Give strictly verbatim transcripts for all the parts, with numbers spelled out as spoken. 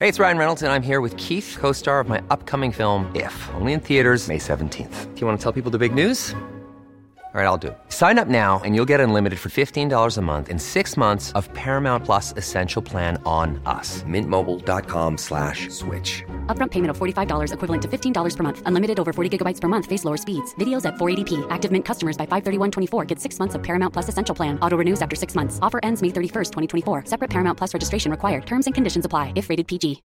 Hey, it's Ryan Reynolds, and I'm here with Keith, co-star of my upcoming film, If, only in theaters May seventeenth. Do you want to tell people the big news? All right, I'll do it. Sign up now and you'll get unlimited for fifteen dollars a month and six months of Paramount Plus Essential Plan on us. Mint Mobile dot com slash switch. Upfront payment of forty-five dollars equivalent to fifteen dollars per month. Unlimited over forty gigabytes per month. Face lower speeds. Videos at four eighty p. Active Mint customers by five thirty-one twenty-four get six months of Paramount Plus Essential Plan. Auto renews after six months. Offer ends May thirty-first, twenty twenty-four. Separate Paramount Plus registration required. Terms and conditions apply if rated P G.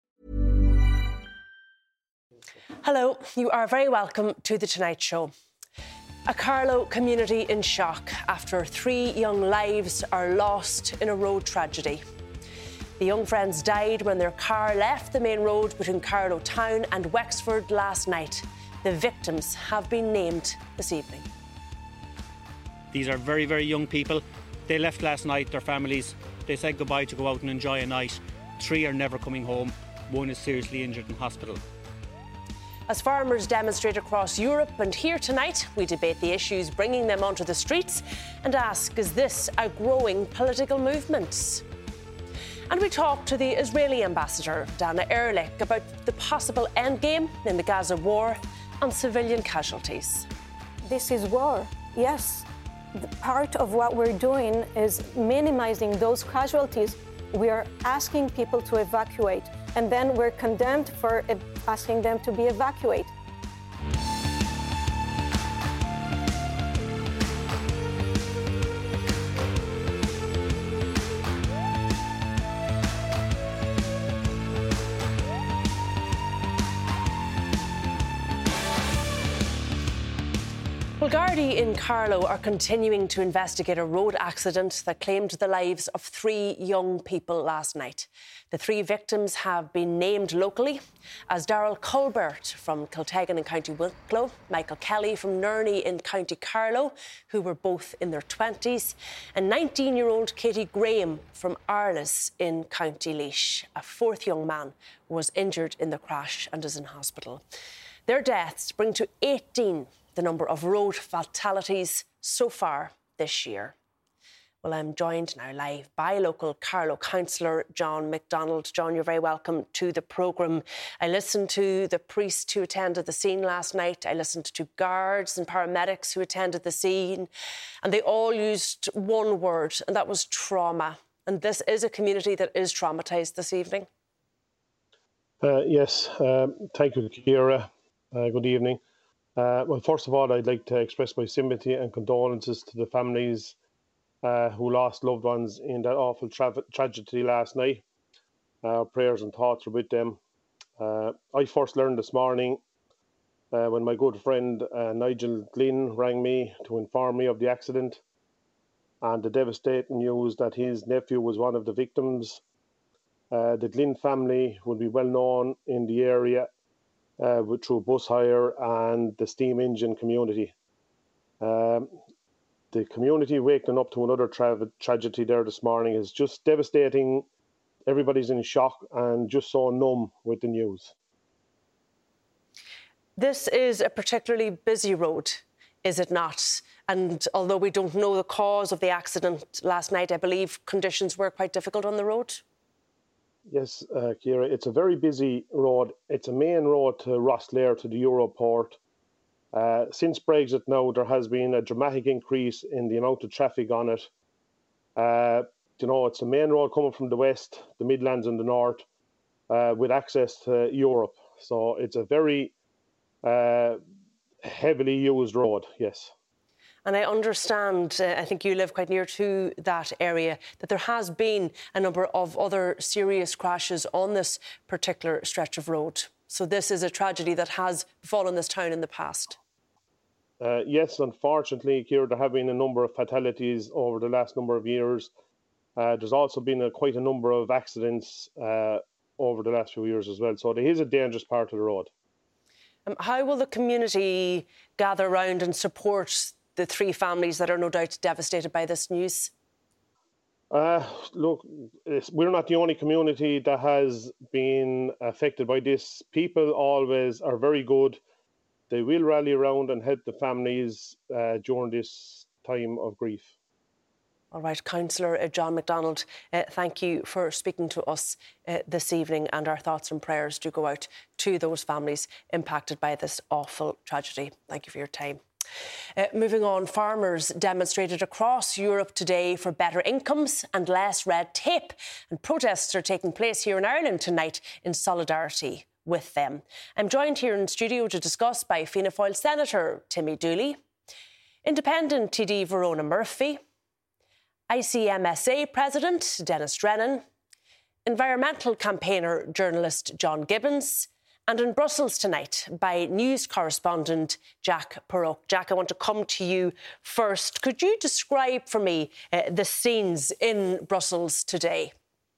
Hello, you are very welcome to The Tonight Show. A Carlow community in shock after three young lives are lost in a road tragedy. The young friends died when their car left the main road between Carlow Town and Wexford last night. The victims have been named this evening. These are very, very young people. They left last night, their families. They said goodbye to go out and enjoy a night. Three are never coming home. One is seriously injured in hospital. As farmers demonstrate across Europe and here tonight, we debate the issues bringing them onto the streets and ask, is this a growing political movement? And we talk to the Israeli ambassador, Dana Ehrlich, about the possible endgame in the Gaza war and civilian casualties. This is war, yes. The part of what we're doing is minimizing those casualties. We are asking people to evacuate, and then we're condemned for asking them to be evacuated. Well, Gardaí in Carlow are continuing to investigate a road accident that claimed the lives of three young people last night. The three victims have been named locally as Darrell Colbert from Kiltegan in County Wicklow, Michael Kelly from Nerney in County Carlow, who were both in their twenties, and nineteen-year-old Katie Graham from Arles in County Laois. A fourth young man was injured in the crash and is in hospital. Their deaths bring to eighteen the number of road fatalities so far this year. Well, I'm joined now live by local Carlow councillor John McDonald. John, you're very welcome to the programme. I listened to the priest who attended the scene last night. I listened to guards and paramedics who attended the scene, and they all used one word, and that was trauma. And this is a community that is traumatised this evening. Uh, yes, um, thank you, Ciara. Uh, good evening. Uh, well, first of all, I'd like to express my sympathy and condolences to the families uh, who lost loved ones in that awful tra- tragedy last night. Our prayers and thoughts are with them. Uh, I first learned this morning uh, when my good friend uh, Nigel Glynn rang me to inform me of the accident and the devastating news that his nephew was one of the victims. Uh, the Glynn family would be well known in the area Uh, through bus hire and the steam engine community. Um, the community waking up to another tra- tragedy there this morning is just devastating. Everybody's in shock and just so numb with the news. This is a particularly busy road, is it not? And although we don't know the cause of the accident last night, I believe conditions were quite difficult on the road. Yes, uh, Ciara, it's a very busy road. It's a main road to Rosslare, to the Europort. Uh, since Brexit now, there has been a dramatic increase in the amount of traffic on it. Uh, you know, it's a main road coming from the west, the Midlands and the north, uh, with access to Europe. So it's a very uh, heavily used road, yes. And I understand, uh, I think you live quite near to that area, that there has been a number of other serious crashes on this particular stretch of road. So this is a tragedy that has befallen this town in the past. Uh, yes, unfortunately, Ciara, there have been a number of fatalities over the last number of years. Uh, there's also been a, quite a number of accidents uh, over the last few years as well. So it is a dangerous part of the road. Um, how will the community gather round and support the three families that are no doubt devastated by this news? Uh, look, it's, we're not the only community that has been affected by this. People always are very good. They will rally around and help the families uh, during this time of grief. All right, Councillor John McDonald, uh, thank you for speaking to us uh, this evening, and our thoughts and prayers do go out to those families impacted by this awful tragedy. Thank you for your time. Uh, moving on, farmers demonstrated across Europe today for better incomes and less red tape, and protests are taking place here in Ireland tonight in solidarity with them. I'm joined here in studio to discuss by Fianna Fáil Senator Timmy Dooley, Independent T D Verona Murphy, I C M S A President Dennis Drennan, environmental campaigner journalist John Gibbons, and in Brussels tonight by news correspondent Jack Perrock. Jack, I want to come to you first. Could you describe for me uh, the scenes in Brussels today?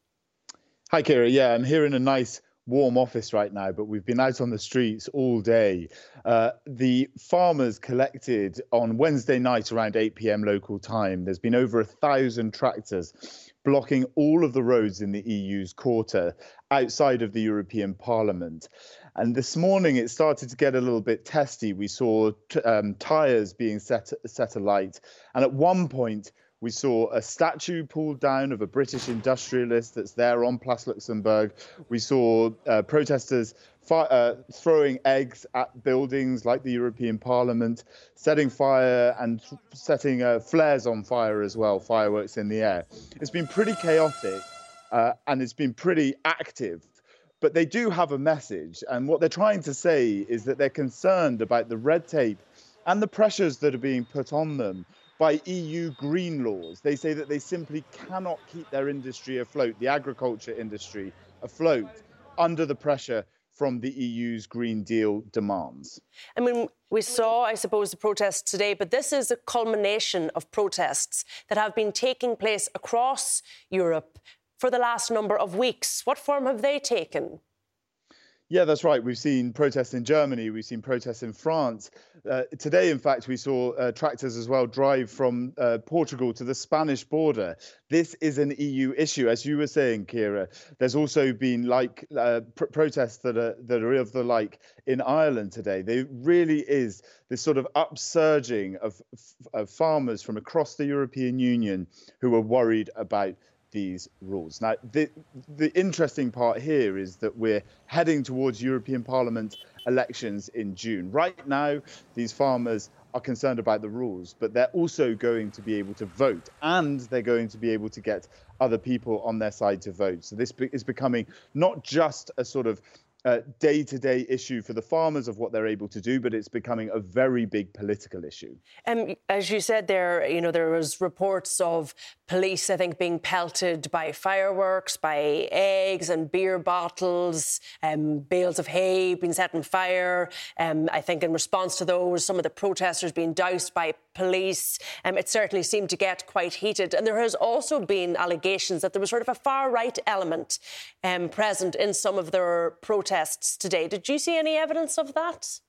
Hi, Ciara. Yeah, I'm here in a nice warm office right now, but we've been out on the streets all day. Uh, the farmers collected on Wednesday night around eight p.m. local time. There's been over a thousand tractors blocking all of the roads in the E U's quarter outside of the European Parliament. And this morning it started to get a little bit testy. We saw t- um, tyres being set, set alight. And at one point, we saw a statue pulled down of a British industrialist that's there on Place Luxembourg. We saw uh, protesters fi- uh, throwing eggs at buildings like the European Parliament, setting fire and setting uh, flares on fire as well, fireworks in the air. It's been pretty chaotic uh, and it's been pretty active. But they do have a message. And what they're trying to say is that they're concerned about the red tape and the pressures that are being put on them by E U green laws. They say that they simply cannot keep their industry afloat, the agriculture industry afloat, under the pressure from the E U's Green Deal demands. I mean, we saw, I suppose, the protests today, but this is a culmination of protests that have been taking place across Europe for the last number of weeks. What form have they taken? Yeah, that's right. We've seen protests in Germany. We've seen protests in France. Uh, today, in fact, we saw uh, tractors as well drive from uh, Portugal to the Spanish border. This is an E U issue, as you were saying, Ciara. There's also been like uh, pr- protests that are that are of the like in Ireland today. There really is this sort of upsurging of, of farmers from across the European Union who are worried about these rules. Now, the, the interesting part here is that we're heading towards European Parliament elections in June. Right now, these farmers are concerned about the rules, but they're also going to be able to vote, and they're going to be able to get other people on their side to vote. So this is becoming not just a sort of Uh, day-to-day issue for the farmers of what they're able to do, but it's becoming a very big political issue. Um, as you said there, you know, there was reports of police, I think, being pelted by fireworks, by eggs and beer bottles, um, bales of hay being set on fire. Um, I think in response to those, some of the protesters being doused by police. Um, it certainly seemed to get quite heated. And there has also been allegations that there was sort of a far-right element um, present in some of their protests today. Did you see any evidence of that?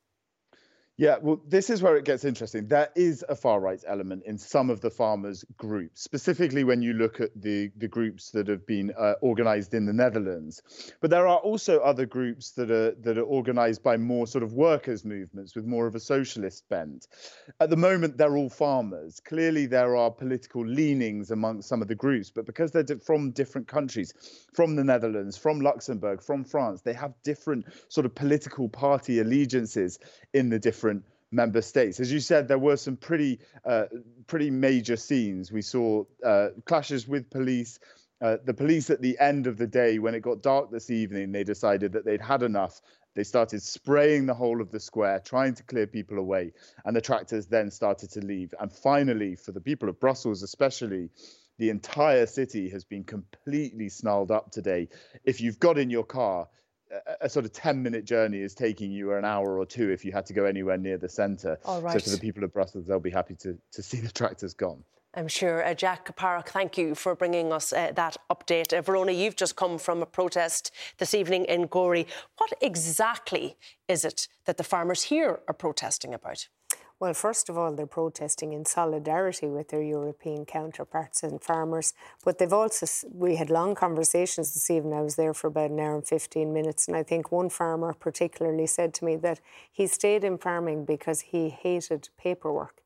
Yeah, well, this is where it gets interesting. There is a far-right element in some of the farmers' groups, specifically when you look at the, the groups that have been uh, organised in the Netherlands. But there are also other groups that are that are organised by more sort of workers' movements with more of a socialist bent. At the moment, they're all farmers. Clearly, there are political leanings amongst some of the groups, but because they're di- from different countries, from the Netherlands, from Luxembourg, from France, they have different sort of political party allegiances in the different member states. As you said, there were some pretty uh, pretty major scenes. We saw uh, clashes with police. Uh, the police at the end of the day, when it got dark this evening, they decided that they'd had enough. They started spraying the whole of the square, trying to clear people away. And the tractors then started to leave. And finally, for the people of Brussels especially, the entire city has been completely snarled up today. If you've got in your car, a sort of ten minute journey is taking you an hour or two if you had to go anywhere near the centre. All right. So for the people of Brussels, they'll be happy to, to see the tractors gone. I'm sure. Uh, Jack Perrock, thank you for bringing us uh, that update. Uh, Verona, you've just come from a protest this evening in Gorey. What exactly is it that the farmers here are protesting about? Well, first of all, they're protesting in solidarity with their European counterparts and farmers. But they've also, we had long conversations this evening. I was there for about an hour and fifteen minutes. And I think one farmer particularly said to me that he stayed in farming because he hated paperwork.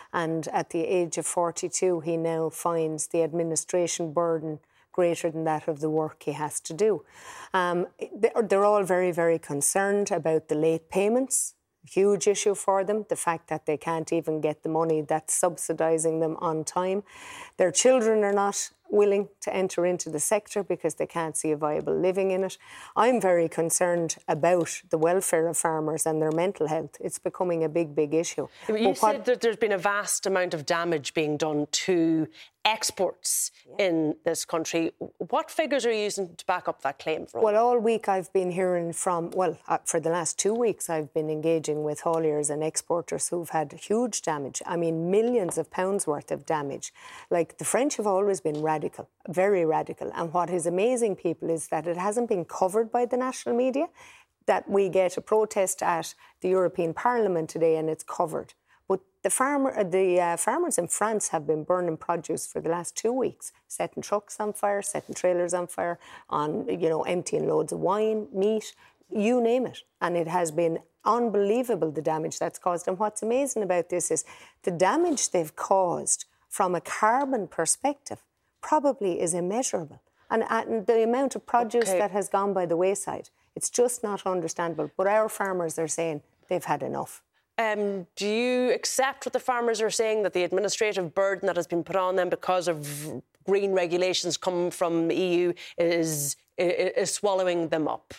And at the age of forty-two, he now finds the administration burden greater than that of the work he has to do. Um, they're all very, very concerned about the late payments. Huge issue for them, the fact that they can't even get the money that's subsidising them on time. Their children are not willing to enter into the sector because they can't see a viable living in it. I'm very concerned about the welfare of farmers and their mental health. It's becoming a big, big issue. You but said what, that there's been a vast amount of damage being done to exports yeah. in this country. What figures are you using to back up that claim? From? Well, all week I've been hearing from, well, uh, for the last two weeks I've been engaging with hauliers and exporters who've had huge damage. I mean, millions of pounds worth of damage. Like, the French have always been radical, very radical. And what is amazing, people, is that it hasn't been covered by the national media, that we get a protest at the European Parliament today and it's covered. But the farmer, the uh, farmers in France have been burning produce for the last two weeks, setting trucks on fire, setting trailers on fire, on, you know, emptying loads of wine, meat, you name it. And it has been unbelievable, the damage that's caused. And what's amazing about this is the damage they've caused from a carbon perspective probably is immeasurable. And, and the amount of produce okay. that has gone by the wayside, it's just not understandable. But our farmers are saying they've had enough. Um, do you accept what the farmers are saying, that the administrative burden that has been put on them because of green regulations coming from the E U is, is, is swallowing them up?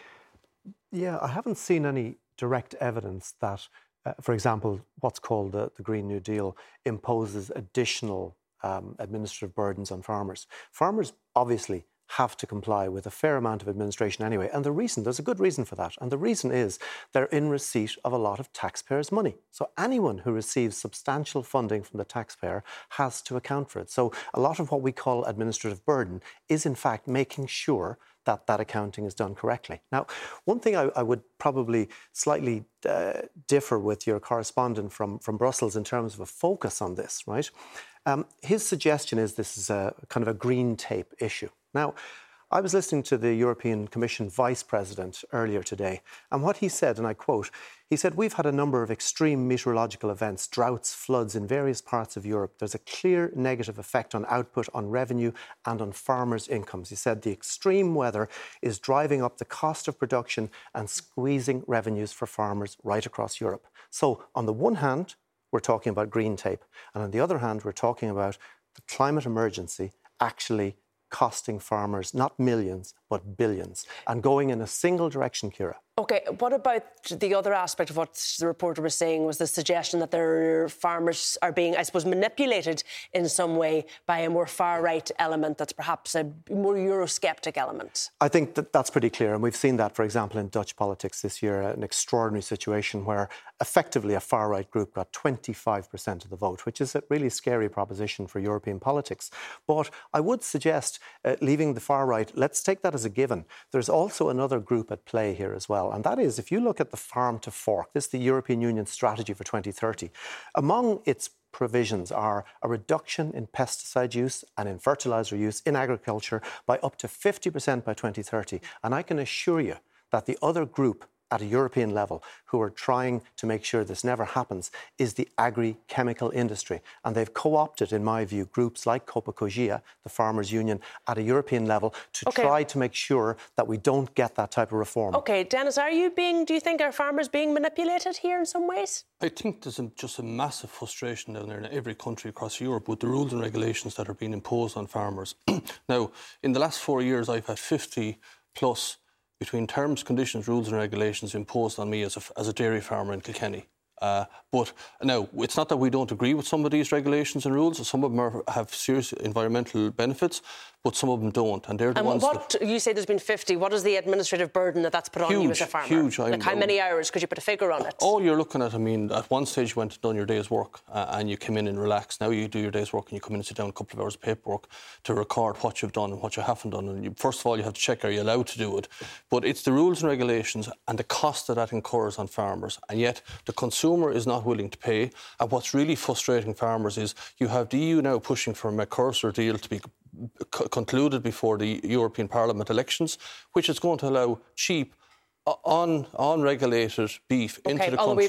Yeah, I haven't seen any direct evidence that, uh, for example, what's called the, the Green New Deal imposes additional um, administrative burdens on farmers. Farmers obviously have to comply with a fair amount of administration anyway. And the reason, there's a good reason for that. And the reason is they're in receipt of a lot of taxpayers' money. So anyone who receives substantial funding from the taxpayer has to account for it. So a lot of what we call administrative burden is in fact making sure that that accounting is done correctly. Now, one thing I, I would probably slightly uh, differ with your correspondent from, from Brussels in terms of a focus on this, right? Um, his suggestion is this is a kind of a green tape issue. Now, I was listening to the European Commission Vice President earlier today, and what he said, and I quote, he said, "We've had a number of extreme meteorological events, droughts, floods in various parts of Europe. There's a clear negative effect on output, on revenue, and on farmers' incomes." He said the extreme weather is driving up the cost of production and squeezing revenues for farmers right across Europe. So, on the one hand, we're talking about green tape, and on the other hand, we're talking about the climate emergency actually costing farmers not millions, but billions, and going in a single direction, Ciara. OK, what about the other aspect of what the reporter was saying, was the suggestion that their farmers are being, I suppose, manipulated in some way by a more far-right element that's perhaps a more Eurosceptic element? I think that that's pretty clear, and we've seen that, for example, in Dutch politics this year, an extraordinary situation where effectively a far-right group got twenty-five percent of the vote, which is a really scary proposition for European politics. But I would suggest, uh, leaving the far-right, let's take that as a given. There's also another group at play here as well. And that is, if you look at the Farm to Fork, this is the European Union strategy for twenty thirty, among its provisions are a reduction in pesticide use and in fertiliser use in agriculture by up to fifty percent by twenty thirty. And I can assure you that the other group at a European level who are trying to make sure this never happens is the agri-chemical industry. And they've co-opted, in my view, groups like Copa Cogia, the Farmers' Union, at a European level to okay. try to make sure that we don't get that type of reform. OK, Denis, are you being, do you think our farmers being manipulated here in some ways? I think there's a, just a massive frustration down there in every country across Europe with the rules and regulations that are being imposed on farmers. Now, in the last four years, I've had fifty plus between terms, conditions, rules and regulations imposed on me as a, as a dairy farmer in Kilkenny. Uh, but now, it's not that we don't agree with some of these regulations and rules. Some of them are, have serious environmental benefits, but some of them don't. And they're the and ones what, that... You say there's been fifty. What is the administrative burden that that's put huge, on you as a farmer? Huge. Like I'm, how many hours? Could you put a figure on it? All you're looking at, I mean, at one stage you went and done your day's work uh, and you came in and relaxed. Now you do your day's work and you come in and sit down a couple of hours of paperwork to record what you've done and what you haven't done. And you, first of all, you have to check, are you allowed to do it? But it's the rules and regulations and the cost that that incurs on farmers. And yet the consumer is not willing to pay. And what's really frustrating farmers is you have the E U now pushing for a Mercosur deal to be c- concluded before the European Parliament elections, which is going to allow cheap, un- unregulated beef okay, into the country.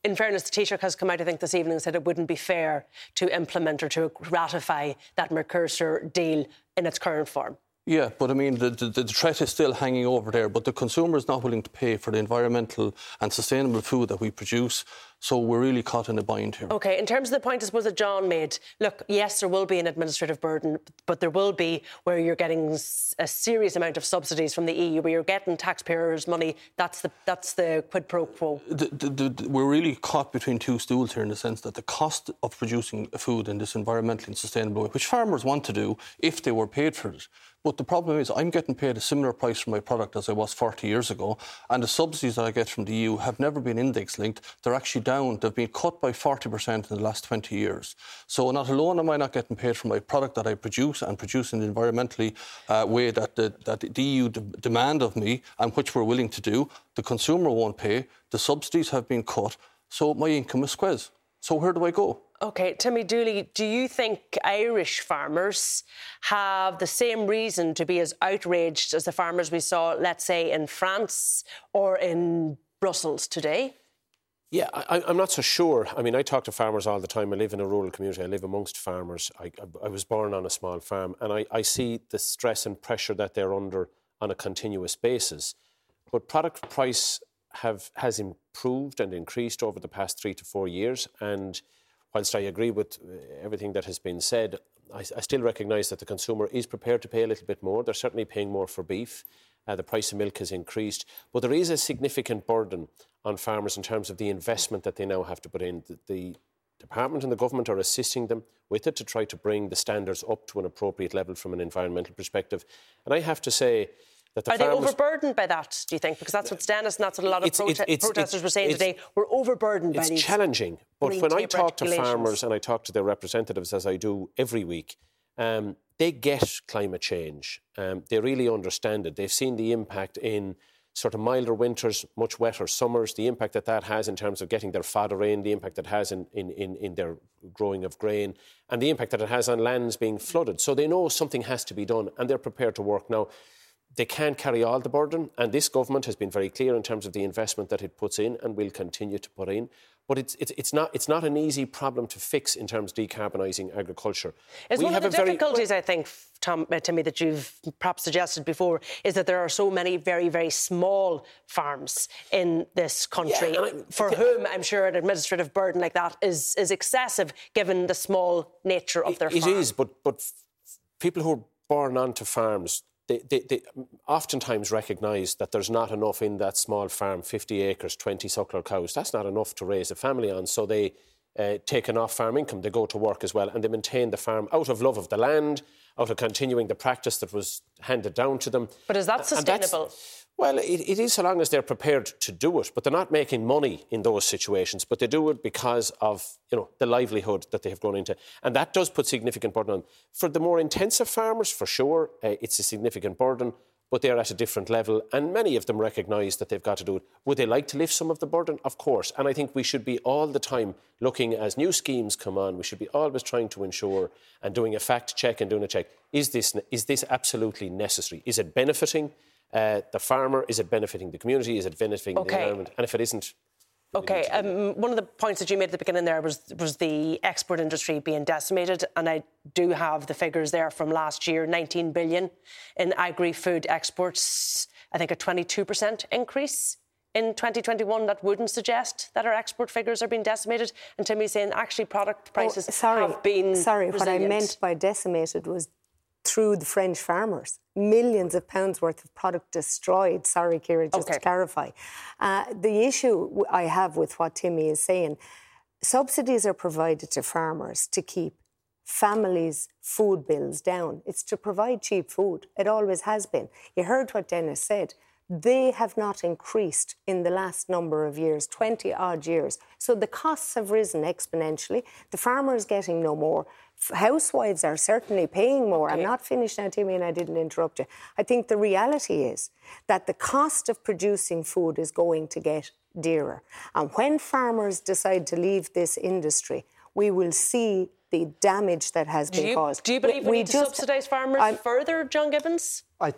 in fairness, the Taoiseach has come out, I think, this evening and said it wouldn't be fair to implement or to ratify that Mercosur deal in its current form. Yeah, but I mean, the, the, the threat is still hanging over there, but the consumer is not willing to pay for the environmental and sustainable food that we produce, so we're really caught in a bind here. OK, in terms of the point, I suppose, that John made, look, yes, there will be an administrative burden, but there will be where you're getting a serious amount of subsidies from the E U, where you're getting taxpayers' money. That's the that's the quid pro quo. The, the, the, we're really caught between two stools here in the sense that the cost of producing food in this environmentally and sustainable way, which farmers want to do if they were paid for it. But the problem is I'm getting paid a similar price for my product as I was forty years ago, and the subsidies that I get from the E U have never been index-linked. They're actually down. They've been cut by forty percent in the last twenty years. So not alone am I not getting paid for my product that I produce and produce in the environmentally uh, way that the, that the E U d- demand of me and which we're willing to do, the consumer won't pay, the subsidies have been cut, so my income is squeezed. So where do I go? OK, Timmy Dooley, do you think Irish farmers have the same reason to be as outraged as the farmers we saw, let's say, in France or in Brussels today? Yeah, I, I'm not so sure. I mean, I talk to farmers all the time. I live in a rural community. I live amongst farmers. I, I, I was born on a small farm, and I, I see the stress and pressure that they're under on a continuous basis. But product price have has improved and increased over the past three to four years, and whilst I agree with everything that has been said, I, I still recognise that the consumer is prepared to pay a little bit more. They're certainly paying more for beef. Uh, the price of milk has increased. But there is a significant burden on farmers in terms of the investment that they now have to put in. The, the department and the government are assisting them with it to try to bring the standards up to an appropriate level from an environmental perspective. And I have to say that the Are farmers... they overburdened by that, do you think? Because that's what Stannis and that's what a lot of it's, prote- it's, protesters it's, were saying today. We're overburdened by these... It's challenging. But green when I tape talk to regulations. farmers and I talk to their representatives, as I do every week, um, they get climate change. Um, they really understand it. They've seen the impact in sort of milder winters, much wetter summers, the impact that that has in terms of getting their fodder in, the impact that it has in, in, in, in their growing of grain, and the impact that it has on lands being flooded. So they know something has to be done, and they're prepared to work. Now, they can't carry all the burden, and this government has been very clear in terms of the investment that it puts in and will continue to put in. But it's it's, it's not it's not an easy problem to fix in terms of decarbonising agriculture. It's we one have of the a difficulties, very, I think, Tom, uh, Timmy, that you've perhaps suggested before, is that there are so many very, very small farms in this country, yeah, for I, whom I'm sure an administrative burden like that is, is excessive, given the small nature of their it, farm. It is, but but people who are born onto farms, They, they, they oftentimes recognise that there's not enough in that small farm, fifty acres, twenty suckler cows. That's not enough to raise a family on. So they uh, take an off-farm income. They go to work as well, and they maintain the farm out of love of the land, out of continuing the practice that was handed down to them. But is that sustainable? Well, it, it is so long as they're prepared to do it, but they're not making money in those situations, but they do it because of, you know, the livelihood that they have grown into. And that does put significant burden on. For the more intensive farmers, for sure, uh, it's a significant burden, but they're at a different level, and many of them recognise that they've got to do it. Would they like to lift some of the burden? Of course. And I think we should be all the time looking, as new schemes come on, we should be always trying to ensure and doing a fact check and doing a check. Is this, is this absolutely necessary? Is it benefiting Uh, the farmer? Is it benefiting the community? Is it benefiting okay. the environment? And if it isn't... OK, um, one of the points that you made at the beginning there was, was the export industry being decimated, and I do have the figures there from last year, nineteen billion in agri-food exports, I think a twenty-two percent increase in twenty twenty-one. That wouldn't suggest that our export figures are being decimated. And Timmy's saying actually product prices oh, sorry, have been Sorry, resilient. What I meant by decimated was through the French farmers. Millions of pounds worth of product destroyed. Sorry, Ciara, just okay. to clarify. Uh, the issue I have with what Timmy is saying, subsidies are provided to farmers to keep families' food bills down. It's to provide cheap food. It always has been. You heard what Dennis said. They have not increased in the last number of years, twenty odd years. So the costs have risen exponentially. The farmer is getting no more. Housewives are certainly paying more. Okay. I'm not finished now, Timmy, and I didn't interrupt you. I think the reality is that the cost of producing food is going to get dearer. And when farmers decide to leave this industry, we will see the damage that has do been you, caused. Do you believe we, we need to just, subsidise farmers I'm, further, John Gibbons? I think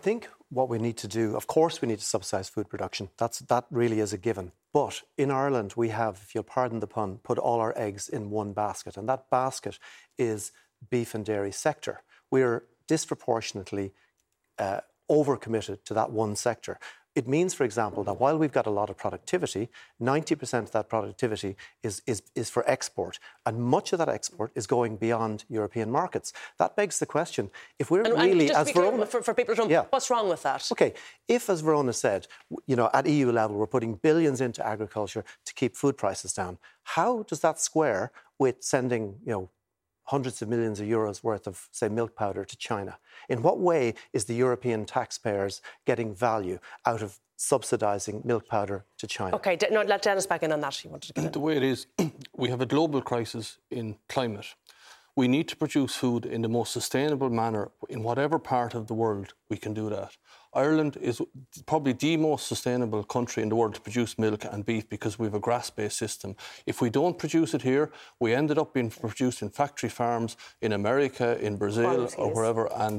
what we need to do, of course we need to subsidise food production. That's, that really is a given. But in Ireland, we have, if you'll pardon the pun, put all our eggs in one basket. And that basket is beef and dairy sector. We're disproportionately uh, overcommitted to that one sector. It means, for example, that while we've got a lot of productivity, ninety percent of that productivity is, is, is for export. And much of that export is going beyond European markets. That begs the question, if we're and, really, and just as to be Verona... clear, for, for people at home, yeah. what's wrong with that? OK, if, as Verona said, you know, at E U level, we're putting billions into agriculture to keep food prices down, how does that square with sending, you know, hundreds of millions of euros worth of, say, milk powder to China? In what way is the European taxpayers getting value out of subsidising milk powder to China? OK, no, let Dennis back in on that. You wanted to get in. The way it is, we have a global crisis in climate. We need to produce food in the most sustainable manner in whatever part of the world we can do that. Ireland is probably the most sustainable country in the world to produce milk and beef because we have a grass-based system. If we don't produce it here, we ended up being produced in factory farms in America, in Brazil, Qualities. or wherever, and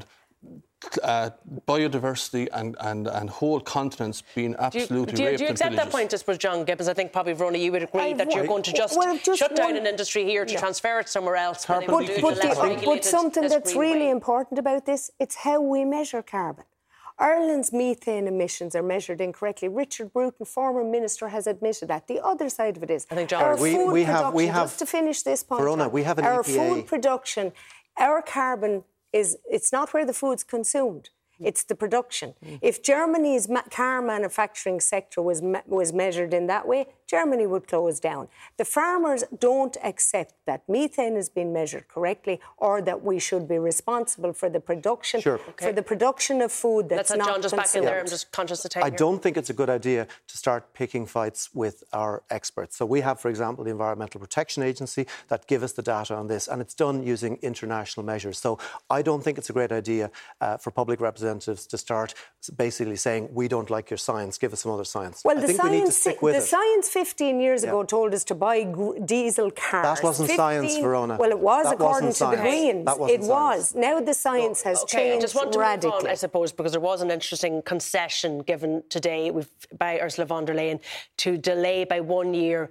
uh, biodiversity and, and, and whole continents being absolutely do you, do you, raped do you accept and that point, I suppose, John Gibbons? I think probably, Verona, you would agree I, that you're going to just, well, just shut down one, an industry here to yeah. transfer it somewhere else. But, but, the, but something that's really way. important about this, it's how we measure carbon. Ireland's methane emissions are measured incorrectly. Richard Bruton, former minister, has admitted that. The other side of it is, I think John, our we, food we production, have, we have, just to finish this point, Verona, John, we have an our E P A. food production, our carbon is, it's not where the food's consumed. It's the production. Mm. If Germany's ma- car manufacturing sector was me- was measured in that way, Germany would close down. The farmers don't accept that methane has been measured correctly or that we should be responsible for the production sure. okay. for the production of food that's Let's not John just consumed. back in there. I'm just conscious of time. I here. don't think it's a good idea to start picking fights with our experts. So we have, for example, the Environmental Protection Agency that give us the data on this, and it's done using international measures. So I don't think it's a great idea uh, for public representatives to start basically saying, we don't like your science, give us some other science. Well, I the think science, we need to stick with the it. science fifteen years yeah. ago told us to buy gr- diesel cars. That wasn't fifteen science, Verona. Well, it was that according to science. the Greens. That wasn't it science. was. Now the science has okay, changed I just want to radically. move on, I suppose, because there was an interesting concession given today with, by Ursula von der Leyen to delay by one year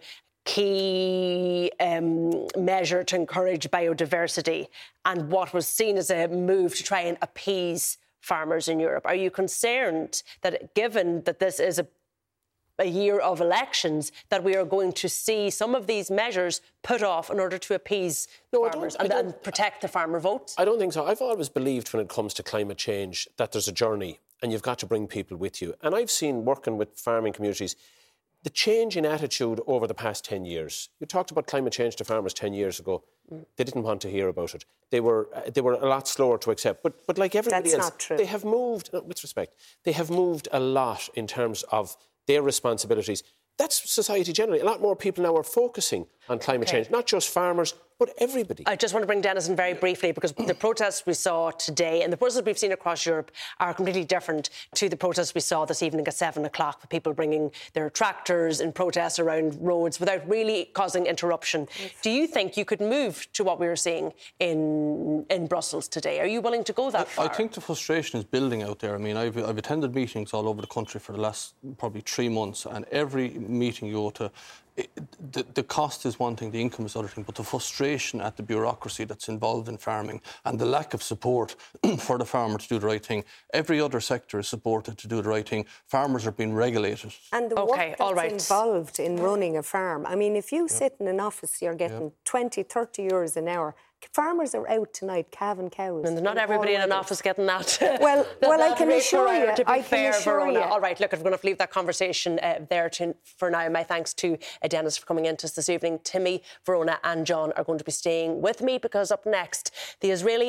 key um, measure to encourage biodiversity and what was seen as a move to try and appease farmers in Europe. Are you concerned that, given that this is a, a year of elections, that we are going to see some of these measures put off in order to appease no, farmers and, and protect the farmer votes? I don't think so. I've always believed when it comes to climate change that there's a journey and you've got to bring people with you. And I've seen, working with farming communities, the change in attitude over the past ten years. You talked about climate change to farmers ten years ago. Mm. They didn't want to hear about it. They were uh, they were a lot slower to accept. But but like everybody That's else, not true. they have moved, uh, with respect, they have moved a lot in terms of their responsibilities. That's society generally. A lot more people now are focusing on climate okay. change, not just farmers, but everybody. I just want to bring Dennis in very briefly, because the protests we saw today and the protests we've seen across Europe are completely different to the protests we saw this evening at seven o'clock, with people bringing their tractors in protest around roads without really causing interruption. Yes. Do you think you could move to what we were seeing in in Brussels today? Are you willing to go that I, far? I think the frustration is building out there. I mean, I've, I've attended meetings all over the country for the last probably three months, and every meeting you go to, It, the, the cost is one thing, the income is the other thing, but the frustration at the bureaucracy that's involved in farming and the lack of support for the farmer to do the right thing. Every other sector is supported to do the right thing. Farmers are being regulated. And the okay, work that's all right. involved in running a farm. I mean, if you yeah. sit in an office, you're getting yeah. twenty, thirty euros an hour. Farmers are out tonight calving cows. And not everybody in an office getting that. Well, that, well, that I can assure you. To be I fair, can assure Verona. you. All right, look, I'm going to leave that conversation uh, there to, for now. My thanks to uh, Dennis for coming into us this evening. Timmy, Verona and John are going to be staying with me, because up next, the Israeli...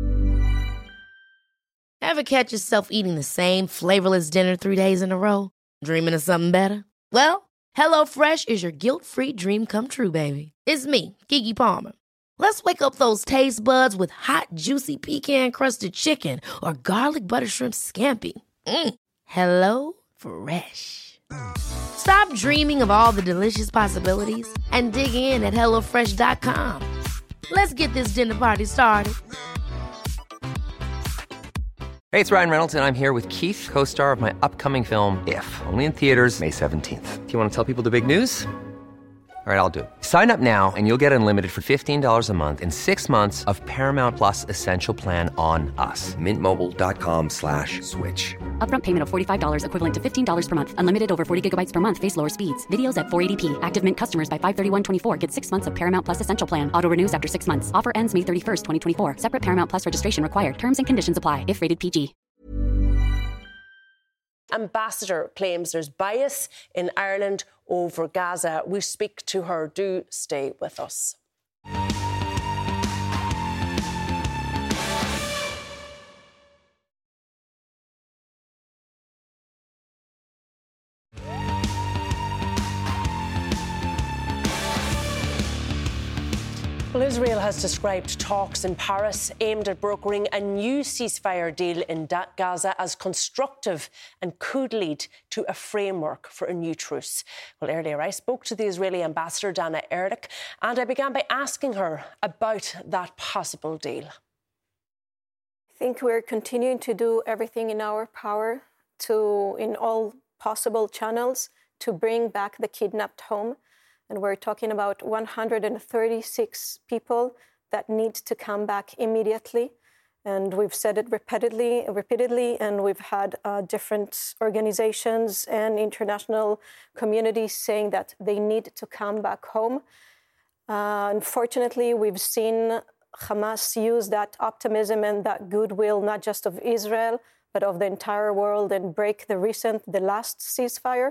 Ever catch yourself eating the same flavourless dinner three days in a row? Dreaming of something better? Well, HelloFresh is your guilt-free dream come true, baby. It's me, Keke Palmer. Let's wake up those taste buds with hot, juicy pecan-crusted chicken or garlic butter shrimp scampi. Mm. Hello Fresh. Stop dreaming of all the delicious possibilities and dig in at hello fresh dot com. Let's get this dinner party started. Hey, it's Ryan Reynolds, and I'm here with Keith, co-star of my upcoming film, If, only in theaters May seventeenth. Do you want to tell people the big news? All right, I'll do it. Sign up now and you'll get unlimited for fifteen dollars a month and six months of Paramount Plus Essential Plan on us. Mint Mobile dot com slash switch. Upfront payment of forty-five dollars equivalent to fifteen dollars per month. Unlimited over forty gigabytes per month. Face lower speeds. Videos at four eighty p. Active Mint customers by five thirty-one twenty-four get six months of Paramount Plus Essential Plan. Auto renews after six months. Offer ends May thirty-first, twenty twenty-four. Separate Paramount Plus registration required. Terms and conditions apply if rated P G. Ambassador claims there's bias in Ireland over Gaza. We speak to her. Do stay with us. Well, Israel has described talks in Paris aimed at brokering a new ceasefire deal in Gaza as constructive and could lead to a framework for a new truce. Well, earlier I spoke to the Israeli ambassador, Dana Ehrlich, and I began by asking her about that possible deal. I think we're continuing to do everything in our power to, in all possible channels, to bring back the kidnapped home. And we're talking about one hundred thirty-six people that need to come back immediately. And we've said it repeatedly, repeatedly, and we've had uh, different organizations and international communities saying that they need to come back home. Uh, unfortunately, we've seen Hamas use that optimism and that goodwill, not just of Israel, but of the entire world, and break the recent, the last ceasefire.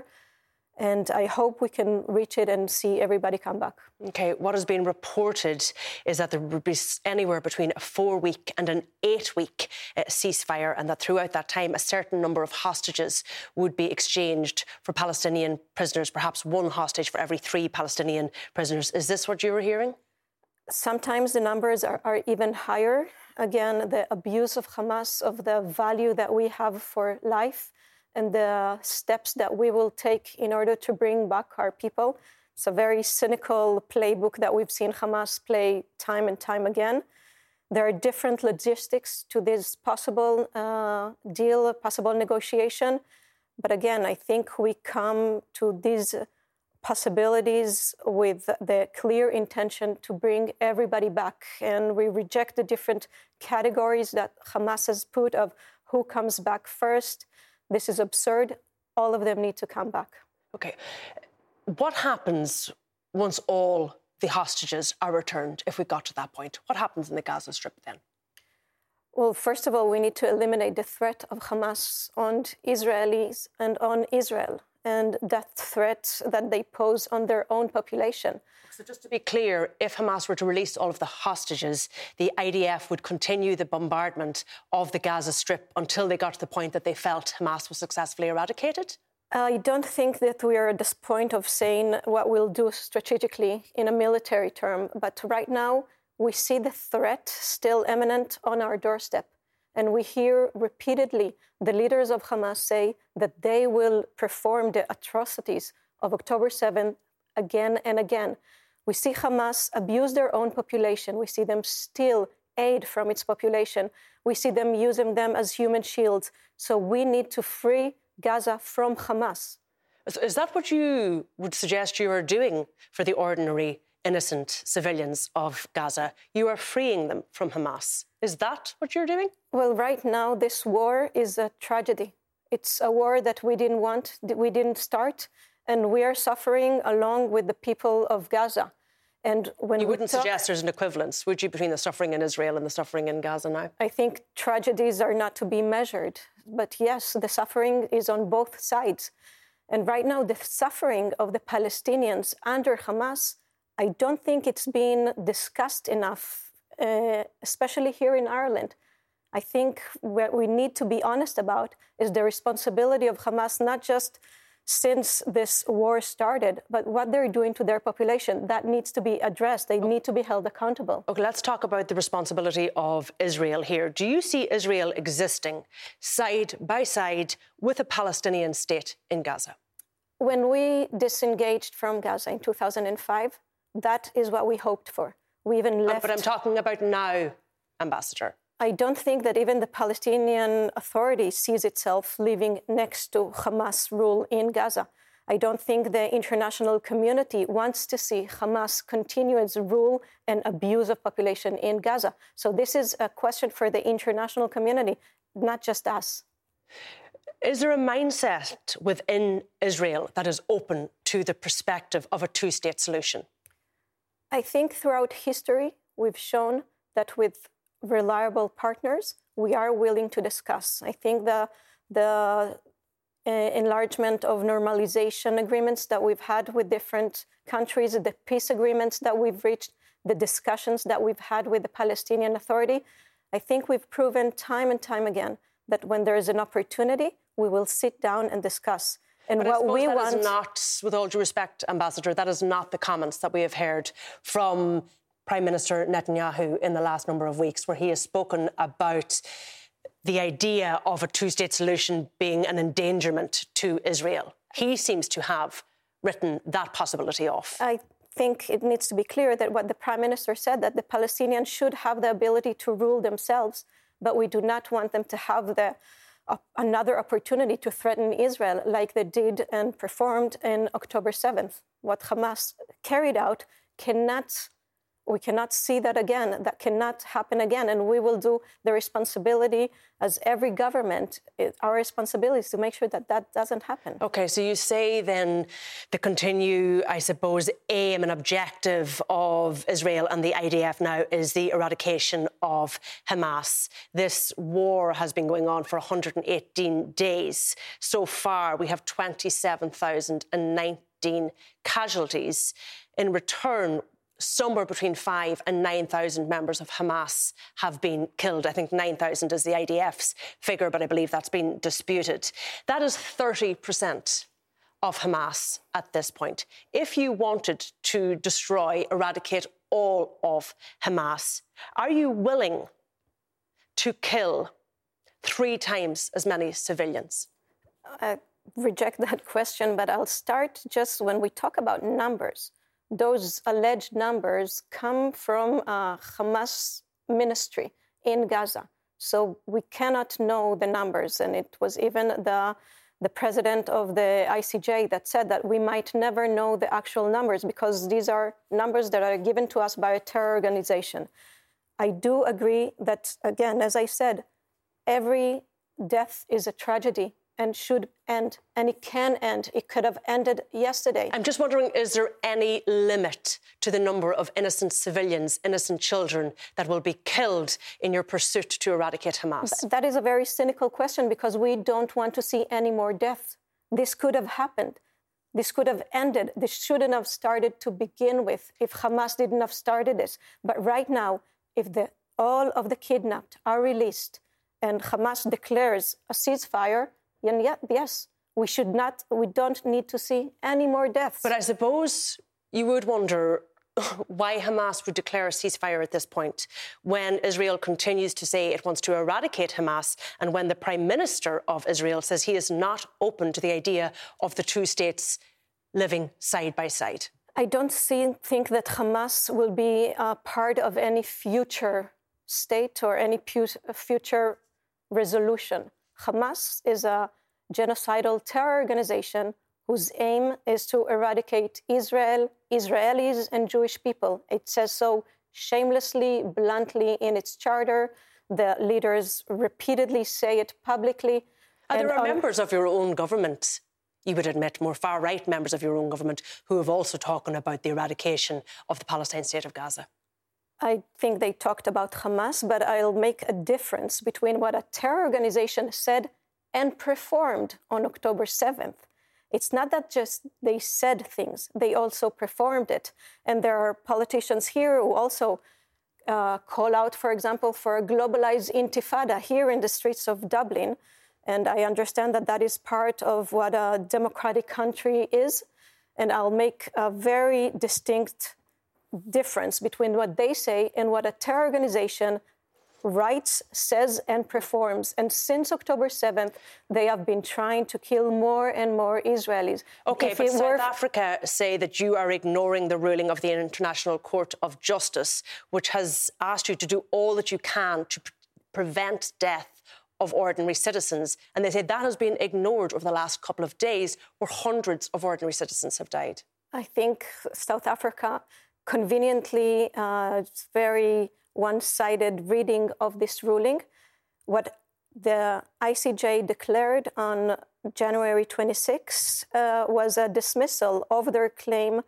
And I hope we can reach it and see everybody come back. OK, what has been reported is that there would be anywhere between a four-week and an eight-week uh, ceasefire, and that throughout that time a certain number of hostages would be exchanged for Palestinian prisoners, perhaps one hostage for every three Palestinian prisoners. Is this what you were hearing? Sometimes the numbers are, are even higher. Again, the abuse of Hamas, of the value that we have for life, and the steps that we will take in order to bring back our people. It's a very cynical playbook that we've seen Hamas play time and time again. There are different logistics to this possible uh, deal, possible negotiation. But again, I think we come to these possibilities with the clear intention to bring everybody back. And we reject the different categories that Hamas has put of who comes back first. This is absurd. All of them need to come back. OK. What happens once all the hostages are returned, if we got to that point? What happens in the Gaza Strip then? Well, first of all, we need to eliminate the threat of Hamas on Israelis and on Israel, and that threat that they pose on their own population. So just to be clear, if Hamas were to release all of the hostages, the I D F would continue the bombardment of the Gaza Strip until they got to the point that they felt Hamas was successfully eradicated? I don't think that we are at this point of saying what we'll do strategically in a military term. But right now, we see the threat still imminent on our doorstep. And we hear repeatedly the leaders of Hamas say that they will perform the atrocities of October seventh again and again. We see Hamas abuse their own population. We see them steal aid from its population. We see them using them as human shields. So we need to free Gaza from Hamas. Is that what you would suggest you are doing for the ordinary, innocent civilians of Gaza? You are freeing them from Hamas. Is that what you're doing? Well, right now, this war is a tragedy. It's a war that we didn't want, that we didn't start, and we are suffering along with the people of Gaza. And when you wouldn't talk, suggest there's an equivalence, would you, between the suffering in Israel and the suffering in Gaza now? I think tragedies are not to be measured. But yes, the suffering is on both sides. And right now, the suffering of the Palestinians under Hamas, I don't think it's been discussed enough, uh, especially here in Ireland. I think what we need to be honest about is the responsibility of Hamas, not just since this war started, but what they're doing to their population. That needs to be addressed. They need to be held accountable. OK, let's talk about the responsibility of Israel here. Do you see Israel existing side by side with a Palestinian state in Gaza? When we disengaged from Gaza in two thousand five, that is what we hoped for. We even left... But I'm talking about now, Ambassador. I don't think that even the Palestinian Authority sees itself living next to Hamas rule in Gaza. I don't think the international community wants to see Hamas continue its rule and abuse of population in Gaza. So this is a question for the international community, not just us. Is there a mindset within Israel that is open to the perspective of a two-state solution? I think throughout history, we've shown that with reliable partners, we are willing to discuss. I think the, the uh, enlargement of normalization agreements that we've had with different countries, the peace agreements that we've reached, the discussions that we've had with the Palestinian Authority, I think we've proven time and time again that when there is an opportunity, we will sit down and discuss. And but what I suppose we that want... is not, with all due respect, Ambassador, that is not the comments that we have heard from Prime Minister Netanyahu in the last number of weeks, where he has spoken about the idea of a two-state solution being an endangerment to Israel. He seems to have written that possibility off. I think it needs to be clear that what the Prime Minister said, that the Palestinians should have the ability to rule themselves, but we do not want them to have the uh, another opportunity to threaten Israel like they did and performed in October seventh. What Hamas carried out cannot... We cannot see that again. That cannot happen again. And we will do the responsibility as every government, our responsibility is to make sure that that doesn't happen. OK, so you say then the continue, I suppose, aim and objective of Israel and the I D F now is the eradication of Hamas. This war has been going on for one hundred eighteen days. So far, we have twenty-seven thousand nineteen casualties. In return, somewhere between five and nine thousand members of Hamas have been killed. I think nine thousand is the I D F's figure, but I believe that's been disputed. That is thirty percent of Hamas at this point. If you wanted to destroy, eradicate all of Hamas, are you willing to kill three times as many civilians? I reject that question, but I'll start just when we talk about numbers. Those alleged numbers come from uh, Hamas ministry in Gaza. So we cannot know the numbers. And it was even the, the president of the I C J that said that we might never know the actual numbers because these are numbers that are given to us by a terror organization. I do agree that, again, as I said, every death is a tragedy and should end, and it can end. It could have ended yesterday. I'm just wondering, is there any limit to the number of innocent civilians, innocent children that will be killed in your pursuit to eradicate Hamas? Th- that is a very cynical question because we don't want to see any more deaths. This could have happened. This could have ended. This shouldn't have started to begin with if Hamas didn't have started this. But right now, if the, all of the kidnapped are released and Hamas declares a ceasefire, and yet, yes, we should not, we don't need to see any more deaths. But I suppose you would wonder why Hamas would declare a ceasefire at this point when Israel continues to say it wants to eradicate Hamas and when the Prime Minister of Israel says he is not open to the idea of the two states living side by side. I don't see, think that Hamas will be a part of any future state or any pu- future resolution. Hamas is a genocidal terror organization whose aim is to eradicate Israel, Israelis, and Jewish people. It says so shamelessly, bluntly in its charter. The leaders repeatedly say it publicly. And there are on- members of your own government, you would admit, more far-right members of your own government, who have also talked about the eradication of the Palestine state of Gaza. I think they talked about Hamas, but I'll make a difference between what a terror organization said and performed on October seventh. It's not that just they said things, they also performed it. And there are politicians here who also uh, call out, for example, for a globalized intifada here in the streets of Dublin. And I understand that that is part of what a democratic country is. And I'll make a very distinct difference between what they say and what a terror organization writes, says, and performs. And since October seventh, they have been trying to kill more and more Israelis. OK, if but South were... Africa say that you are ignoring the ruling of the International Court of Justice, which has asked you to do all that you can to pr- prevent death of ordinary citizens. And they say that has been ignored over the last couple of days, where hundreds of ordinary citizens have died. I think South Africa conveniently, uh, very one-sided reading of this ruling. What the I C J declared on January twenty-sixth uh, was a dismissal of their claim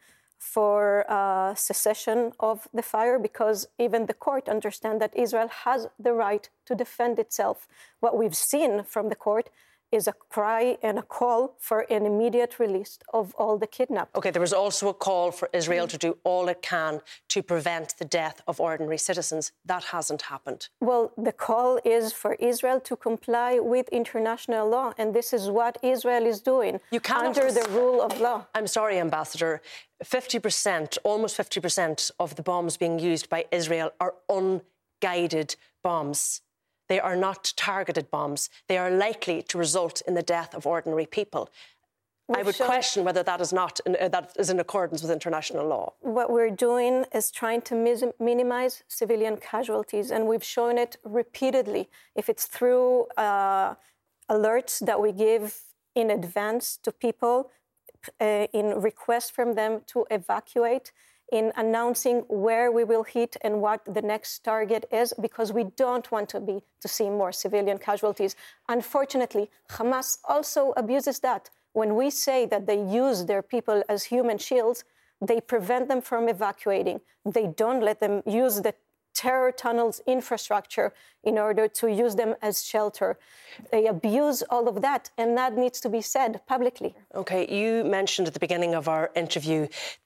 for uh, cessation of the fire, because even the court understands that Israel has the right to defend itself. What we've seen from the court is a cry and a call for an immediate release of all the kidnapped. OK, there was also a call for Israel mm. to do all it can to prevent the death of ordinary citizens. That hasn't happened. Well, the call is for Israel to comply with international law, and this is what Israel is doing you under the rule of law. I'm sorry, Ambassador. fifty percent, almost fifty percent of the bombs being used by Israel are unguided bombs. They are not targeted bombs. They are likely to result in the death of ordinary people. We've I would question whether that is not in, uh, that is in accordance with international law. What we're doing is trying to mis- minimize civilian casualties, and we've shown it repeatedly. If it's through uh, alerts that we give in advance to people, uh, in requests from them to evacuate, in announcing where we will hit and what the next target is, because we don't want to be to see more civilian casualties. Unfortunately, Hamas also abuses that. When we say that they use their people as human shields, they prevent them from evacuating. They don't let them use the terror tunnels infrastructure in order to use them as shelter. They abuse all of that, and that needs to be said publicly. OK, you mentioned at the beginning of our interview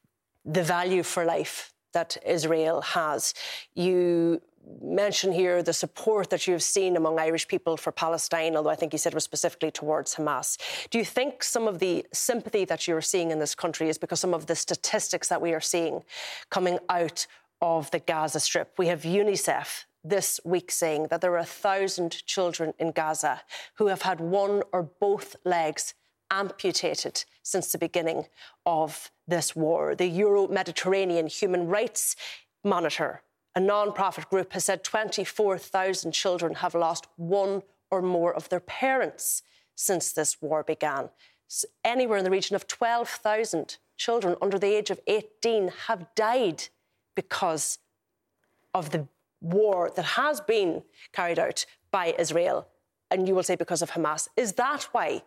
the value for life that Israel has. You mention here the support that you've seen among Irish people for Palestine, although I think you said it was specifically towards Hamas. Do you think some of the sympathy that you're seeing in this country is because some of the statistics that we are seeing coming out of the Gaza Strip? We have UNICEF this week saying that there are a thousand children in Gaza who have had one or both legs amputated since the beginning of this war. The Euro-Mediterranean Human Rights Monitor, a non-profit group, has said twenty-four thousand children have lost one or more of their parents since this war began. Anywhere in the region of twelve thousand children under the age of eighteen have died because of the war that has been carried out by Israel, and you will say because of Hamas. Is that why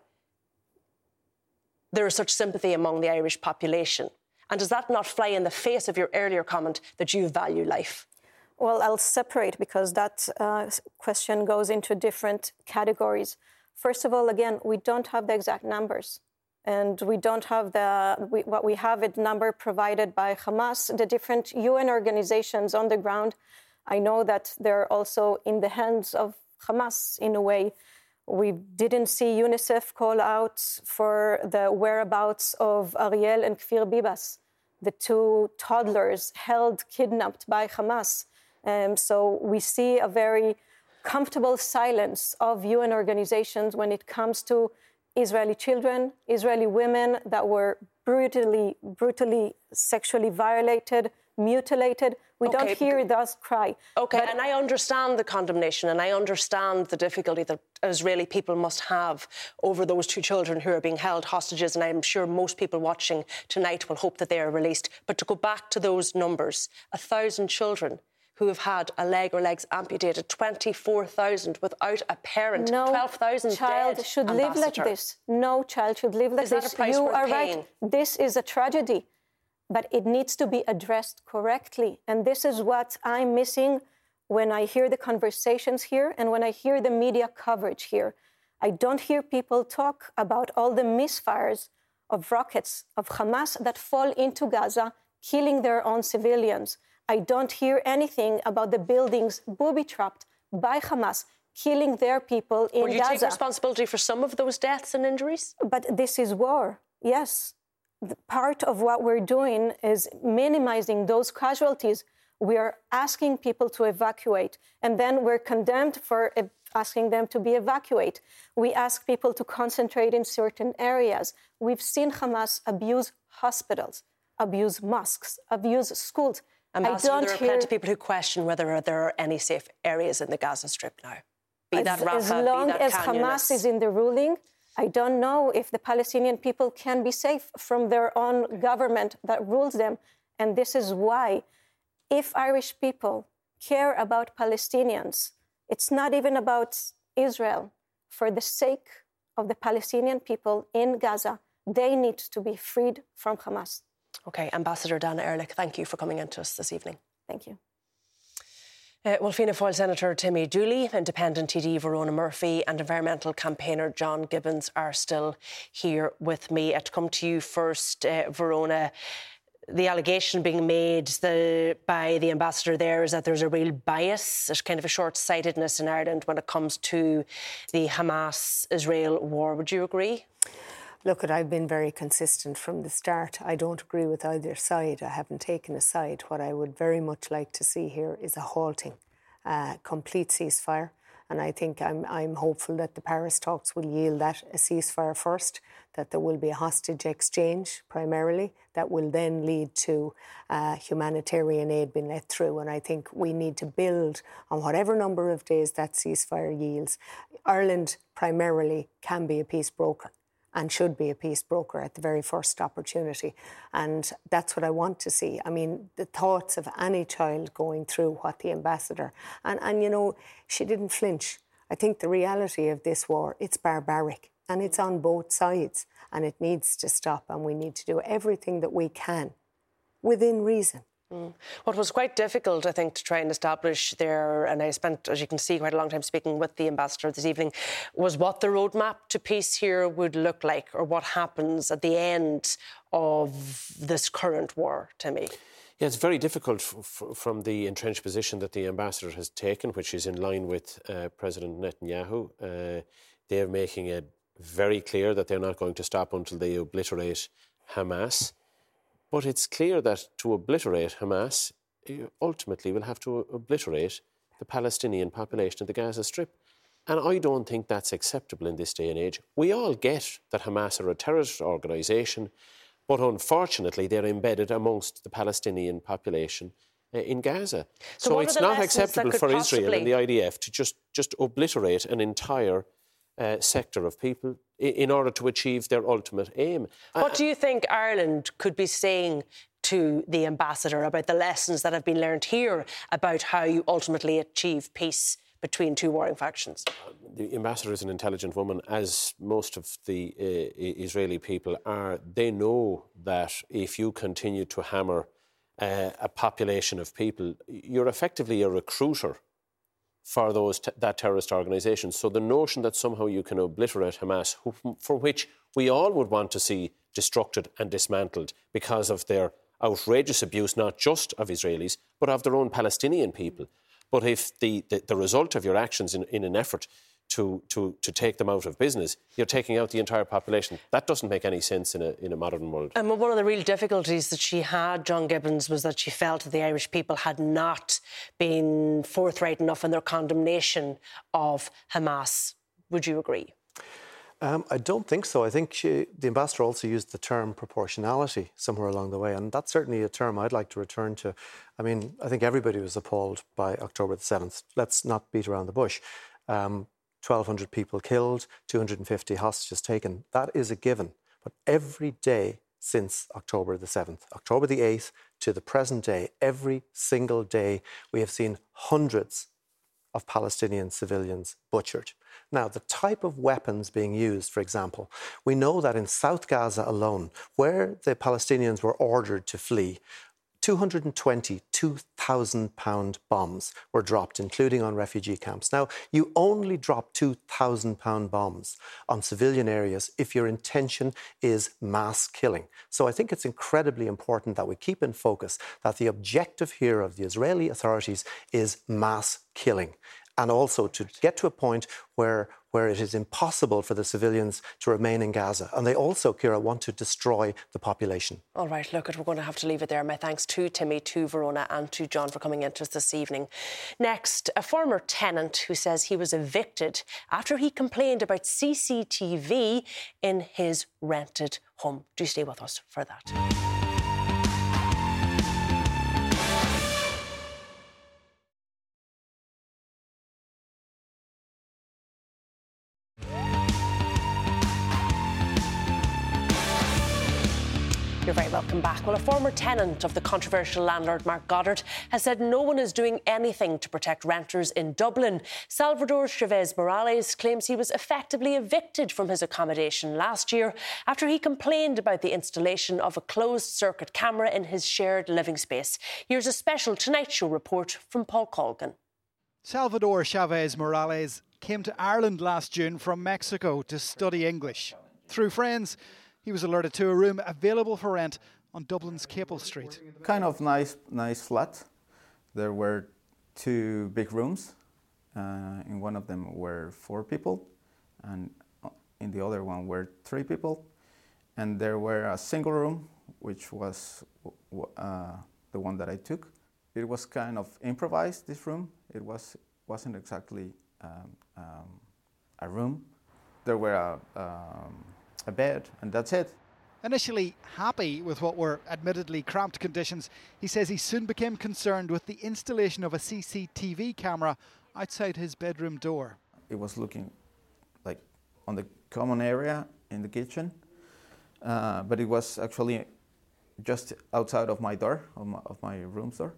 there is such sympathy among the Irish population? And does that not fly in the face of your earlier comment that you value life? Well, I'll separate, because that uh, question goes into different categories. First of all, again, we don't have the exact numbers. And we don't have the, we, what we have is number provided by Hamas, the different U N organizations on the ground. I know that they're also in the hands of Hamas in a way. We didn't see UNICEF call out for the whereabouts of Ariel and Kfir Bibas, the two toddlers held kidnapped by Hamas. Um, so we see a very comfortable silence of U N organizations when it comes to Israeli children, Israeli women that were brutally, brutally sexually violated, mutilated. We okay. don't hear those cry. OK, but and I understand the condemnation, and I understand the difficulty that Israeli people must have over those two children who are being held hostages, and I'm sure most people watching tonight will hope that they are released. But to go back to those numbers, a thousand children who have had a leg or legs amputated, twenty-four thousand without a parent, no twelve thousand child dead, should Ambassador. live like this. No child should live like is this. That a price you worth are paying? Right. This is a tragedy, but it needs to be addressed correctly. And this is what I'm missing when I hear the conversations here and when I hear the media coverage here. I don't hear people talk about all the misfires of rockets of Hamas that fall into Gaza, killing their own civilians. I don't hear anything about the buildings booby-trapped by Hamas, killing their people in Gaza. Will you take responsibility for some of those deaths and injuries? But this is war, yes. The part of what we're doing is minimizing those casualties. We are asking people to evacuate, and then we're condemned for asking them to be evacuated. We ask people to concentrate in certain areas. We've seen Hamas abuse hospitals, abuse mosques, abuse schools. Ambassador, I don't there are hear... plenty of people who question whether there are any safe areas in the Gaza Strip now. Be that as, Rafah, as long be that as Khan Hamas Yunis. is in the ruling, I don't know if the Palestinian people can be safe from their own government that rules them. And this is why, if Irish people care about Palestinians, it's not even about Israel. For the sake of the Palestinian people in Gaza, they need to be freed from Hamas. OK, Ambassador Dana Ehrlich, thank you for coming in to us this evening. Thank you. Uh, well, Fianna Fáil Senator Timmy Dooley, Independent T D Verona Murphy and environmental campaigner John Gibbons are still here with me. Uh, to come to you first, uh, Verona, the allegation being made the, by the ambassador there is that there's a real bias, there's kind of a short-sightedness in Ireland when it comes to the Hamas-Israel war. Would you agree? Look, I've been very consistent from the start. I don't agree with either side. I haven't taken a side. What I would very much like to see here is a halting, uh, complete ceasefire. And I think I'm, I'm hopeful that the Paris talks will yield that a ceasefire first, that there will be a hostage exchange primarily, that will then lead to uh, humanitarian aid being let through. And I think we need to build on whatever number of days that ceasefire yields. Ireland primarily can be a peace broker and should be a peace broker at the very first opportunity. And that's what I want to see. I mean, the thoughts of any child going through what the ambassador... And, and you know, she didn't flinch. I think the reality of this war, it's barbaric and it's on both sides and it needs to stop, and we need to do everything that we can within reason. Mm. What was quite difficult, I think, to try and establish there, and I spent, as you can see, quite a long time speaking with the ambassador this evening, was what the roadmap to peace here would look like, or what happens at the end of this current war, Timmy. Yeah, it's very difficult f- f- from the entrenched position that the ambassador has taken, which is in line with uh, President Netanyahu. Uh, they're making it very clear that they're not going to stop until they obliterate Hamas. But it's clear that to obliterate Hamas, you ultimately will have to obliterate the Palestinian population of the Gaza Strip. And I don't think that's acceptable in this day and age. We all get that Hamas are a terrorist organisation, but unfortunately they're embedded amongst the Palestinian population uh, in Gaza. So, so it's not acceptable for possibly... Israel and the I D F to just, just obliterate an entire Uh, sector of people in order to achieve their ultimate aim. What do you think Ireland could be saying to the ambassador about the lessons that have been learned here about how you ultimately achieve peace between two warring factions? The ambassador is an intelligent woman, as most of the uh, Israeli people are. They know that if you continue to hammer uh, a population of people, you're effectively a recruiter for those t- that terrorist organisation. So the notion that somehow you can obliterate Hamas, who, for which we all would want to see destructed and dismantled because of their outrageous abuse, not just of Israelis, but of their own Palestinian people. But if the, the, the result of your actions in, in an effort to, to, to take them out of business, you're taking out the entire population. That doesn't make any sense in a, in a modern world. And one of the real difficulties that she had, John Gibbons, was that she felt that the Irish people had not been forthright enough in their condemnation of Hamas. Would you agree? Um, I don't think so. I think she, the ambassador also used the term proportionality somewhere along the way, and that's certainly a term I'd like to return to. I mean, I think everybody was appalled by October the seventh. Let's not beat around the bush. Um, twelve hundred people killed, two hundred fifty hostages taken. That is a given. But every day since October the seventh, October the eighth to the present day, every single day, we have seen hundreds of Palestinian civilians butchered. Now, the type of weapons being used, for example, we know that in South Gaza alone, where the Palestinians were ordered to flee, two hundred twenty two thousand pound bombs were dropped, including on refugee camps. Now, you only drop two thousand pound bombs on civilian areas if your intention is mass killing. So I think it's incredibly important that we keep in focus that the objective here of the Israeli authorities is mass killing, and also to get to a point where, where it is impossible for the civilians to remain in Gaza. And they also, Ciara, want to destroy the population. All right, look, we're going to have to leave it there. My thanks to Timmy, to Verona and to John for coming into us this evening. Next, a former tenant who says he was evicted after he complained about C C T V in his rented home. Do stay with us for that. Very welcome back. Well, a former tenant of the controversial landlord Mark Goddard has said no one is doing anything to protect renters in Dublin. Salvador Chavez Morales claims he was effectively evicted from his accommodation last year after he complained about the installation of a closed-circuit camera in his shared living space. Here's a special Tonight Show report from Paul Colgan. Salvador Chavez Morales came to Ireland last June from Mexico to study English. Through friends, he was alerted to a room available for rent on Dublin's Capel Street. Kind of nice, nice flat. There were two big rooms. Uh, in one of them were four people, and in the other one were three people. And there were a single room, which was uh, the one that I took. It was kind of improvised, this room. It was, wasn't exactly um, um, a room. There were a, um, a bed, and that's it. Initially happy with what were admittedly cramped conditions, he says he soon became concerned with the installation of a C C T V camera outside his bedroom door. It was looking like on the common area in the kitchen, uh, but it was actually just outside of my door, of my, of my room's door.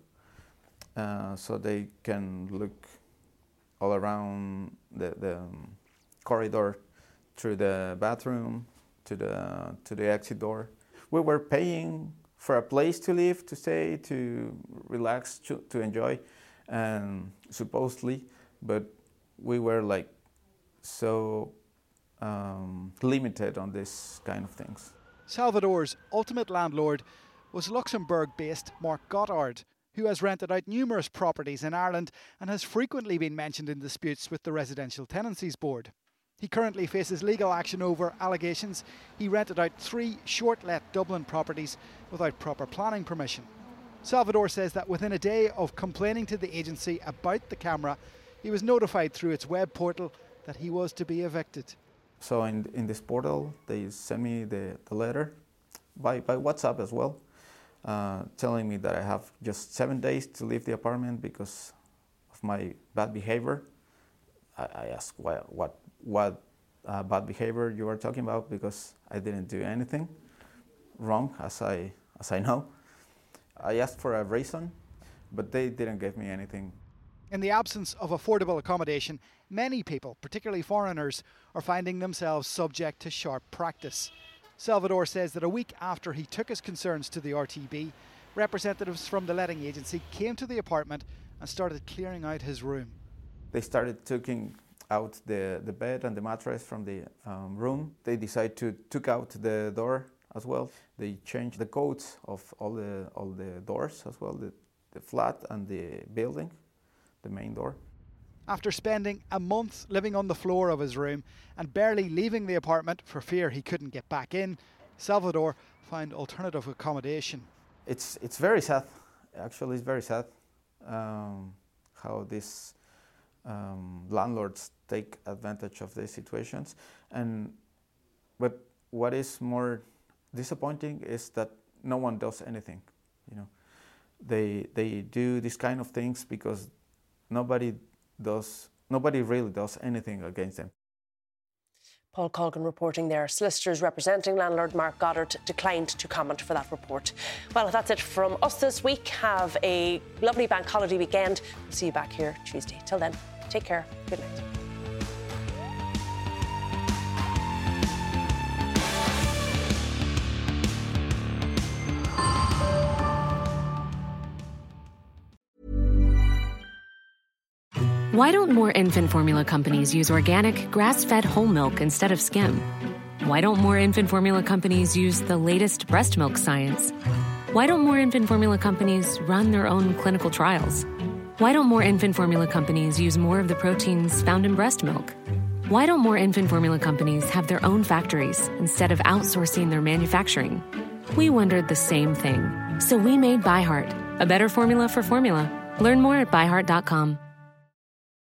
Uh, so they can look all around the, the um, corridor, through the bathroom, to the to the exit door. We were paying for a place to live, to stay, to relax, to, to enjoy, and supposedly, but we were like so um, limited on this kind of things. Salvador's ultimate landlord was Luxembourg-based Mark Goddard, who has rented out numerous properties in Ireland and has frequently been mentioned in disputes with the Residential Tenancies Board. He currently faces legal action over allegations he rented out three short-let Dublin properties without proper planning permission. Salvador says that within a day of complaining to the agency about the camera, he was notified through its web portal that he was to be evicted. So in in this portal, they sent me the, the letter by, by WhatsApp as well, uh, telling me that I have just seven days to leave the apartment because of my bad behavior. I, I asked what, what what uh, bad behavior you are talking about, because I didn't do anything wrong, as I as I know. I asked for a reason, but they didn't give me anything. In the absence of affordable accommodation, many people, particularly foreigners, are finding themselves subject to sharp practice. Salvador says that a week after he took his concerns to the R T B, representatives from the letting agency came to the apartment and started clearing out his room. They started taking out the, the bed and the mattress from the um, room. They decided to took out the door as well. They changed the codes of all the all the doors as well, the, the flat and the building, the main door. After spending a month living on the floor of his room and barely leaving the apartment for fear he couldn't get back in, Salvador found alternative accommodation. It's it's very sad. Actually, it's very sad um, how these um, landlords take advantage of these situations. And but what is more disappointing is that no one does anything. You know, they they do these kind of things because nobody does nobody really does anything against them. Paul Colgan reporting there. Solicitors representing landlord Mark Goddard declined to comment for that report. Well, that's it from us this week. Have a lovely bank holiday weekend. We'll see you back here Tuesday. Till then, take care. Good night. Why don't more infant formula companies use organic, grass-fed whole milk instead of skim? Why don't more infant formula companies use the latest breast milk science? Why don't more infant formula companies run their own clinical trials? Why don't more infant formula companies use more of the proteins found in breast milk? Why don't more infant formula companies have their own factories instead of outsourcing their manufacturing? We wondered the same thing. So we made ByHeart, a better formula for formula. Learn more at by heart dot com.